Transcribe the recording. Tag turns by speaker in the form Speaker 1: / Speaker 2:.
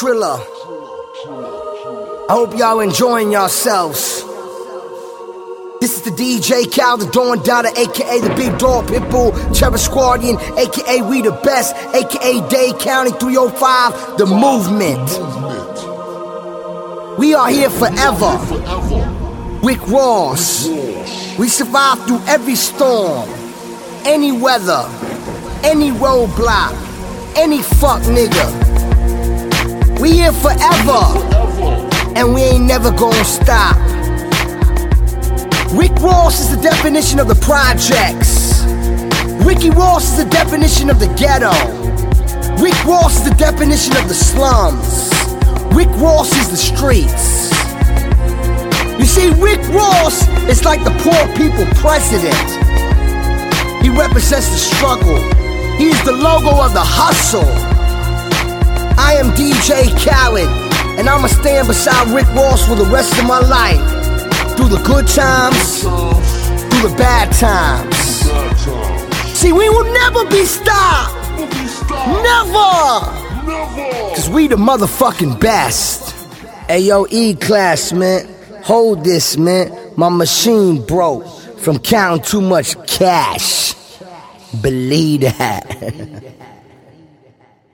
Speaker 1: Triller. I hope y'all enjoying yourselves. This is the DJ Cal, the Dawn Dada, aka the Big Dog Pitbull, Cherish Guardian, aka We the Best, aka Dade County 305, The Movement. We are here forever. Rick Ross. We survived through every storm, any weather, any roadblock, any fuck nigga. We here forever, and we ain't never gonna stop. Rick Ross is the definition of the projects. Ricky Ross is the definition of the ghetto. Rick Ross is the definition of the slums. Rick Ross is the streets. You see, Rick Ross is like the poor people president. He represents the struggle. He's the logo of the hustle. I am DJ Khaled, and I'ma stand beside Rick Ross for the rest of my life. Through the good times, through the bad times. See, we will never be stopped. Never. Cause we the motherfucking best. Hey yo, E-Class, man. Hold this, man. My machine broke from counting too much cash. Believe that.